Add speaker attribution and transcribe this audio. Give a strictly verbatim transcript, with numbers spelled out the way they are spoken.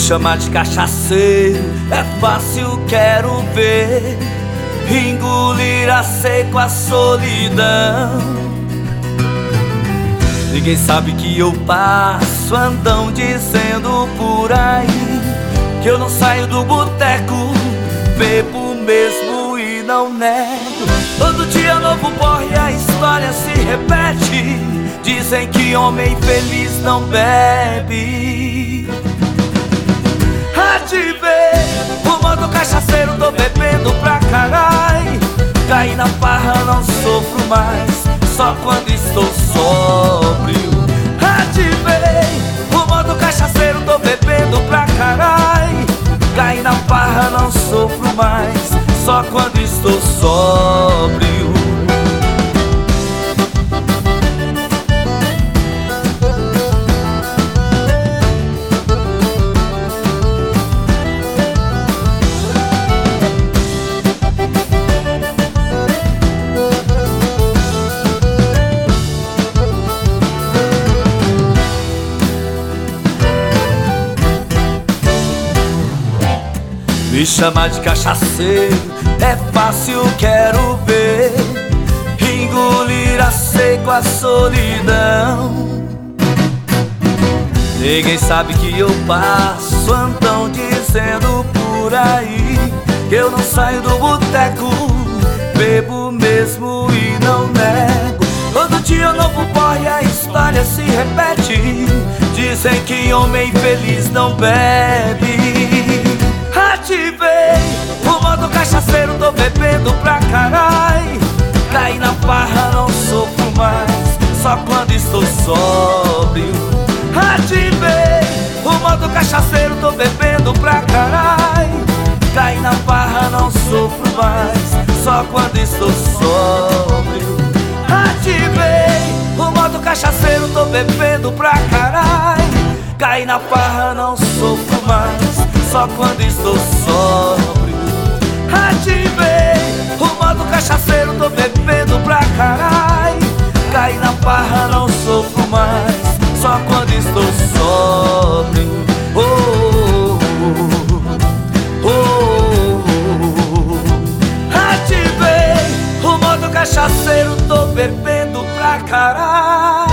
Speaker 1: chamar de cachaceiro é fácil, quero ver. Engolir a seco a solidão. Ninguém sabe que eu passo, andam dizendo por aí que eu não saio do boteco, bebo mesmo e não nego. Todo dia novo porre, a história se repete. Dizem que homem feliz não bebe. Há de ver, o modo cachaceiro, tô bebendo pra carai. Caí na farra, não sofro mais, só quando estou sóbrio. Há de ver, o modo cachaceiro, tô bebendo pra carai. Caí na farra, não sofro mais, só quando estou sóbrio. Me chamar de cachaceiro é fácil, quero ver. Engolir a seco a solidão. Ninguém sabe que eu passo, andam dizendo por aí que eu não saio do boteco, bebo mesmo e não nego. Todo dia novo porre, a história se repete. Dizem que homem feliz não bebe. Ativei o modo cachaceiro, tô bebendo pra carai. Caí na farra, não sofro mais, só quando estou sóbrio. Ativei o modo cachaceiro, tô bebendo pra carai. Caí na farra, não sofro mais, só quando estou sóbrio. Ativei o modo cachaceiro, tô bebendo pra carai. Caí na farra, não sofro mais, só quando estou sóbrio. Ativei o modo cachaceiro, tô bebendo pra carai. Caí na farra, não sofro mais, só quando estou sóbrio. Oh, oh, oh, oh. Ativei o modo cachaceiro, tô bebendo pra carai.